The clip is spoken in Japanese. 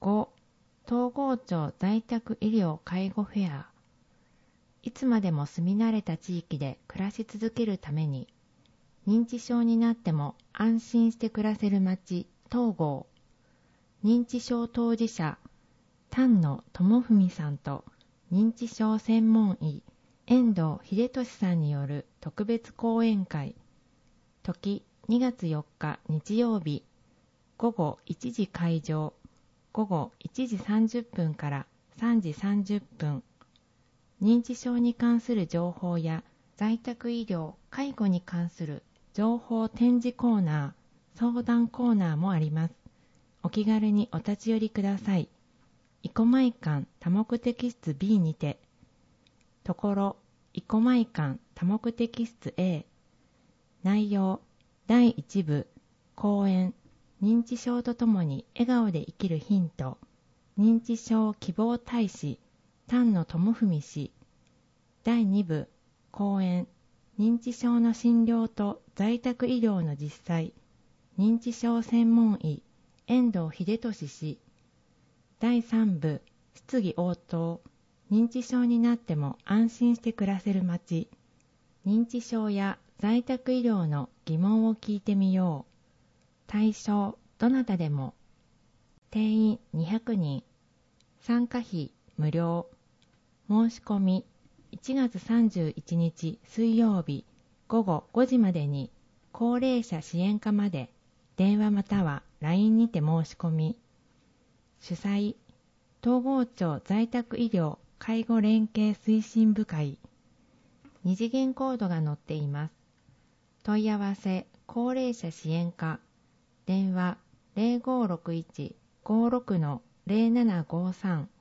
5. 東郷町在宅医療介護フェア。いつまでも住み慣れた地域で暮らし続けるために、認知症になっても安心して暮らせる町、東郷。認知症当事者、丹野智文さんと認知症専門医、遠藤秀俊さんによる特別講演会。時2月4日日曜日、午後1時開場、午後1時30分から3時30分。認知症に関する情報や在宅医療・介護に関する情報展示コーナー、相談コーナーもあります。お気軽にお立ち寄りください。生駒館多目的室 B にて、ところ生駒館多目的室 A。内容第1部講演、認知症とともに笑顔で生きるヒント、認知症希望大使丹野智文氏。第2部講演、認知症の診療と在宅医療の実際、認知症専門医遠藤秀俊氏。第3部質疑応答、認知症になっても安心して暮らせる街、認知症や在宅医療の疑問を聞いてみよう。対象どなたでも。定員200人。参加費無料。申し込み1月31日水曜日午後5時までに高齢者支援課まで電話または LINE にて申し込み。主催東郷町在宅医療介護連携推進部会。二次元コードが載っています。問い合わせ高齢者支援課、電話 0561-56-0753